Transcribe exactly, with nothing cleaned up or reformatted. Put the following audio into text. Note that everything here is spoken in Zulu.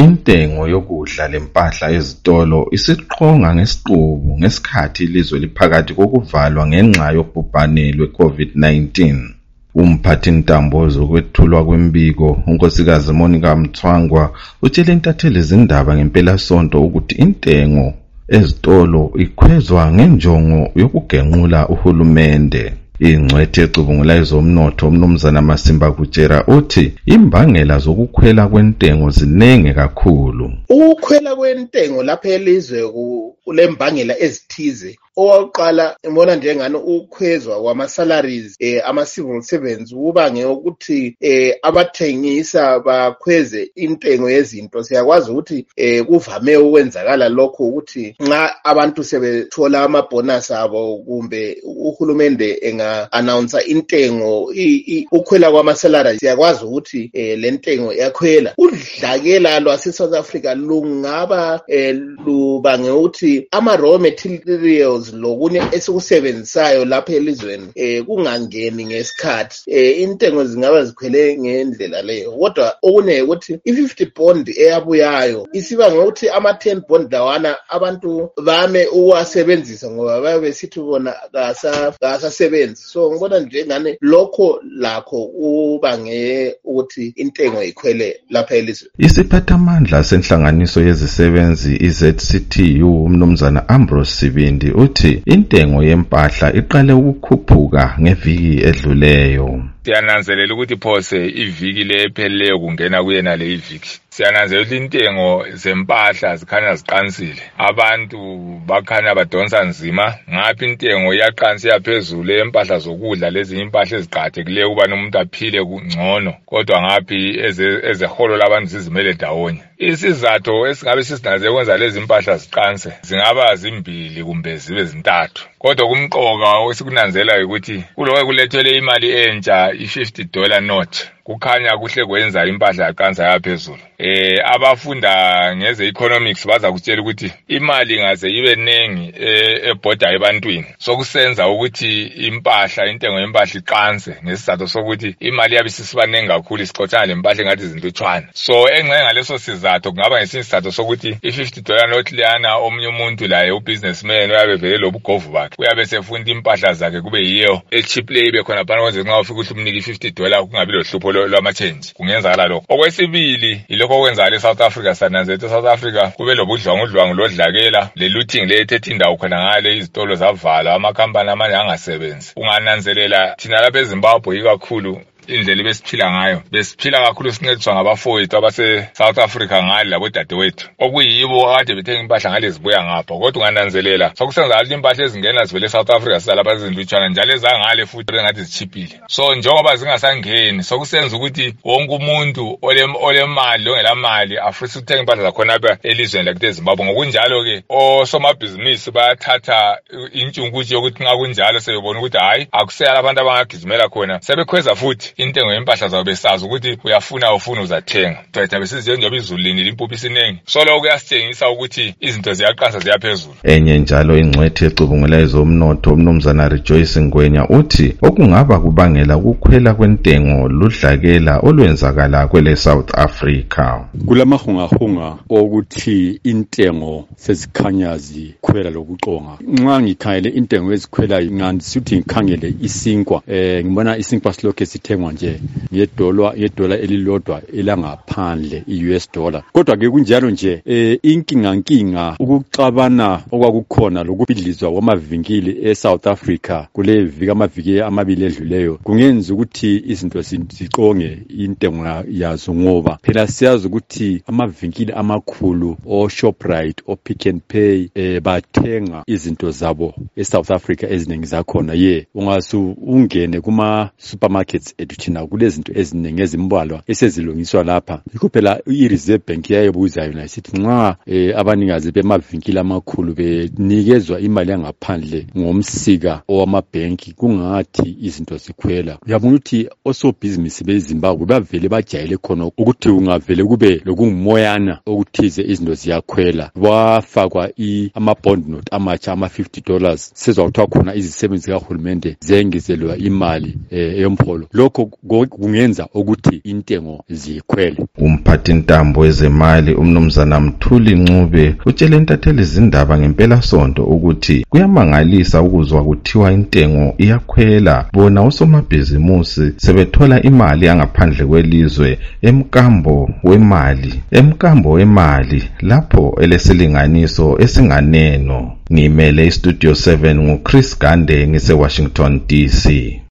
intengo yokudla lempahla ezitolo isiqonga ngesiqubu ngesikhathi ilizwe liphakathi kokuvalwa ngenxa yobhubhane lwe-COVID nineteen. Umphathintambo zokwethulwa kwembiko unkosikazi Monica Mthwangwa utshele intatheli izindaba ngempelasonto ukuthi intengo ezitolo ikhwezwa ngenjongo yokugenqula uhulumende. Ingcwethe ecubungula ezomnotho uMnumzana Masimba Kutshera uthi imbangela zokukhwela kwentengo zinenge kakhulu. Ukukhwela kwentengo lapha elizwe kulembangela ezithize. Owakuqala ngibona njengani ukukhwezwa kwama salaries eh ama civil servants kubange ukuthi eh abathengisa bakhweze intengo yezinto. Siyakwazi ukuthi eh kuvame ukwenzakala lokho ukuthi nxa abantu sebethola ama bonus abo kumbe uhulumende enga announce intengo ukukhwela kwama salaries, siyakwazi ukuthi eh lentengo yakhwela. Udlakela lwase South Africa lungaba eh lubange ukuthi ama raw materials lokunye esikusebenzisayo lapha elizweni eh kungangeni ngesikhathi eh intengo zingaba zikhwele ngendlela leyo. Kodwa okune ukuthi i-fifty bond eyabuyayo isiba ngokuthi ama ten bond lawana abantu bame uwasebenzisa ngoba babe besithi bona kasa kasasebenzi. So ngibona njengane lokho lakho ubange ukuthi intengo ikhwele lapha elizweni. Isiphathamandla senhlanganiso yezisebenzi i-Z C T U uMnumzana Ambrose Sibindi uthi intengo yempahla iqale ukukhuphuka ngeviki edluleyo. Siyananzelela ukuthi phose iviki lepheleyo kungena kuyena le iviki. Siyananzelela ukuthi intengo zempahla zikhanya ziqansile. Abantu bakhanya badonsa nzima. Ngaphi intengo iyaqansa yaphezulu empahla zokudla lezi impahla eziqhathekile kuba nomuntu aphile kungcono. Kodwa ngaphi ezeholo labantu zizimele ndawonye. Isizathu esingabe sisinaze kwenza lezi impahla ziqanse zingaba zimbili kumbe zibe zintathu. Kodwa kumqoka osikunanzela ukuthi kuloko kulethele imali entsha i-fifty dollar note kukhanya kuhle kwenza impahla yaqansa yaphezulu. Eh abafunda ngeze economics baza kutshela ukuthi imali ngaze ibe nengi ebhoda ebantwini sokusenza ukuthi impahla intengo yempahla iqanse ngesizathu sokuthi imali yabe sisibanengi kakhulu isiqothana lempahla engathi izintutshwana. So engxe ngaleso sizathu kungaba ngesinye isizathu sokuthi i-fifty dollar note liyana omunye umuntu laye ubusinessman uyabe vele lobugovu bakhe uyabe sefunda impahla zakhe kube yiyo e-cheap labor khona phana kwenze nxa ufika ukuthi umnike i-fifty dollar kungabi lohlupho lwama-change kungenzakala lokho. Okwesibili ilokho okwenza le South Africa sananzethe South Africa kube lobudlwangudlwangu lodlakela le looting le ethethe indawo khona ngale izitolo zavala amakhampani amanye angasebenzi. Ungananzelela thina lapha eZimbabwe ikakhulu indlela besiphila ngayo besiphila kakhulu sincediswa ngabafowethu abase South Africa ngale labo dadewethu okuyibo akade bethenga impahla ngale zibuya ngapha. Kodwa ungananzelela sokusenza ukuthi impahla ezingena zivele South Africa sizalapha ezindutshana njalo ezangahle futhi engathi zichipile. So njengoba zingasangeni sokusenza ukuthi wonke umuntu olemali ongelamali afisa ukuthenga impahla zakhona apha elizweni lakhe eZimbabwe. Ngokunjalo ke osomabhizinisi bayathatha intshunkuthi yokuthi nxa kunjalo sebebona ukuthi hayi akusela abantu abangagijimela khona sebekhweza futhi intengo yempahla zawo besazi ukuthi uyafuna ufuna uzathenga. Thina besize njengoba izulu linile impuphu isinengi. So lokho kuyasitshengisa ukuthi izinto ziyaqansa ziyaphezulu. Enye njalo ingcwethe ecubungula ezomnotho uMnumzana Rejoice Ngwenya uthi okungaba kubangela ukukhwela kwentengo ludlakela olwenzakala kwele South Africa. Kulamahungahunga ukuthi intengo sezikhanya zikhwela lokuqonga. Nxa ngikhangele intengo ezikhwela ngandisithi ngikhangele isinkwa eh ngibona isinkwa silokho sithengwa nje ngedola yedola elilodwa elangaphandle i-U S dollar. Kodwa ke kunjalo nje eh inkinga nkinga ukuxabana okwakukhona lokubhidlizwa kwamavinkili eSouth Africa kule vika amaviki amabili edluleyo kungenza ukuthi izinto ziqonge intengo yazo ngoba phela siyazi ukuthi amavinkili amakhulu o Shoprite o Pick n Pay eh bathenga izinto zabo eSouth Africa eziningi zakhona ye ungasu ungene kuma supermarkets eduthina kulezinto eziningi ezimbalwa esezilungiswa lapha. Yikho phela i-Reserve Bank yayebuza yona isithi nxa eh, abanikazi bemavinkili amakhulu benikezwa imali yangaphandle ngomsika owamabhenki kungathi izinto zikhwela. Uyabona ukuthi osobhizinisi beZimbabwe bavele bajayele khona ukuthi ungavele kube lokungumoyana okuthize izinto ziyakhwela. Wafakwa ama-bond note amatsha ama-fifty dollars sezwa kuthiwa khona izisebenzi kahulumende zengezelwa imali eh, eyompholo. Lokho lokho kungenza ukuthi intengo zikhwele. Umphathi ntambo wezemali umnumzana Mthuli Ncube utshele intatheli izindaba ngempela sonto ukuthi kuyamangalisa ukuzwa kuthiwa intengo iyakhwela, bona usomabhizimusi sebethola imali yangaphandle kwelizwe emkambo wemali emkambo wemali lapho elesilinganiso esinganeno. Ngimele iStudio seven nguChris Gande ngise Washington D C.